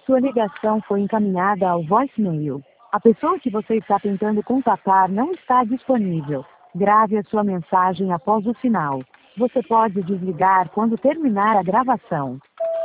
Sua ligação foi encaminhada ao voicemail. A pessoa que você está tentando contatar não está disponível. Grave a sua mensagem após o sinal. Você pode desligar quando terminar a gravação.